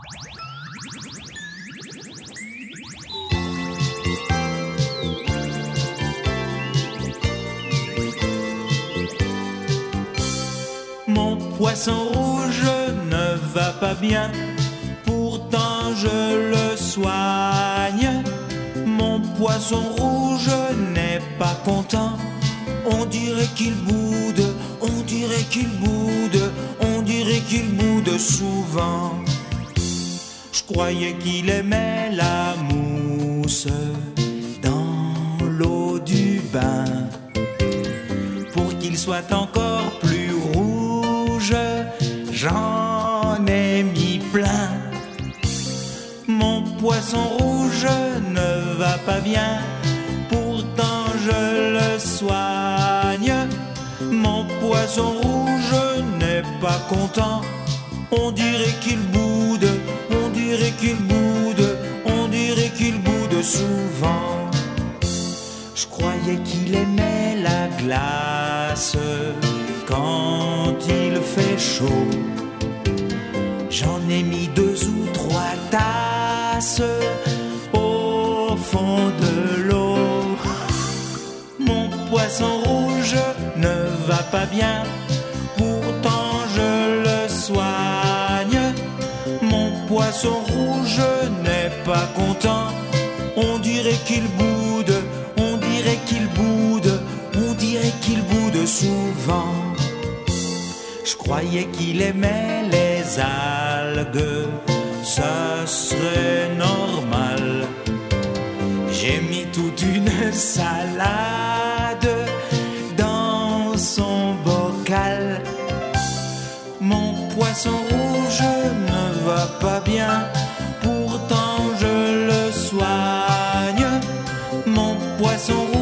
Mon poisson rouge ne va pas bien, pourtant je le soigne. Mon poisson rouge n'est pas content, on dirait qu'il boude, on dirait qu'il boude, on dirait qu'il boude souvent. Je croyais qu'il aimait la mousse dans l'eau du bain, pour qu'il soit encore plus rouge, j'en ai mis plein. Mon poisson rouge ne va pas bien, pourtant je le soigne. Mon poisson rouge n'est pas content, on dirait qu'il boude, on dirait qu'il boude, on dirait qu'il boude souvent. Je croyais qu'il aimait la glace quand il fait chaud. J'en ai mis 2 ou 3 tasses au fond de l'eau. Mon poisson rouge ne va pas bien, pourtant je le soigne. Mon poisson rouge n'est pas content, on dirait qu'il boude, on dirait qu'il boude, on dirait qu'il boude souvent. Je croyais qu'il aimait les algues, ça serait normal. J'ai mis toute une salade dans son bocal. Mon poisson rouge ne va pas bien, pourtant je le soigne. Mon poisson rouge